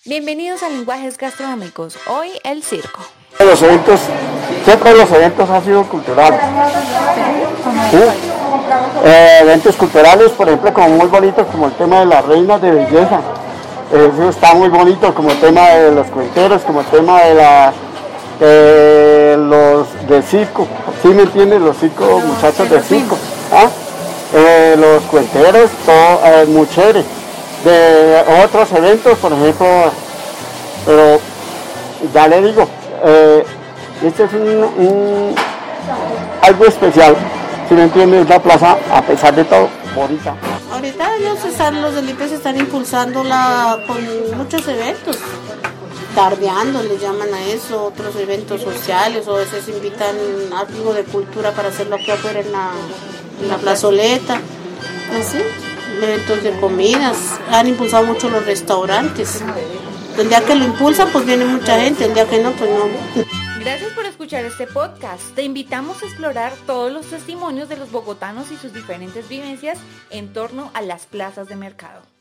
Bienvenidos a Lenguajes Gastronómicos, hoy el circo. Siempre los eventos han sido culturales. ¿Sí? Eventos culturales, por ejemplo, como muy bonitos, como el tema de las reinas de belleza. Eso está muy bonito, como el tema de los cuenteros, como el tema de los de circo. ¿Sí me entiendes? Los circos, muchachos de circo. ¿Ah? Los cuenteros, todo muy chévere. De otros eventos, por ejemplo, pero ya le digo, este es algo especial, si me entiendes, la plaza, a pesar de todo, bonita. Ahorita los delitos están impulsándola con muchos eventos, tardeando le llaman a eso, otros eventos sociales, o a veces invitan algo de cultura para hacerlo aquí afuera en la plazoleta, así, eventos de comidas, han impulsado mucho los restaurantes. El día que lo impulsan, pues viene mucha gente, el día que no, pues no. Gracias por escuchar este podcast. Te invitamos a explorar todos los testimonios de los bogotanos y sus diferentes vivencias en torno a las plazas de mercado.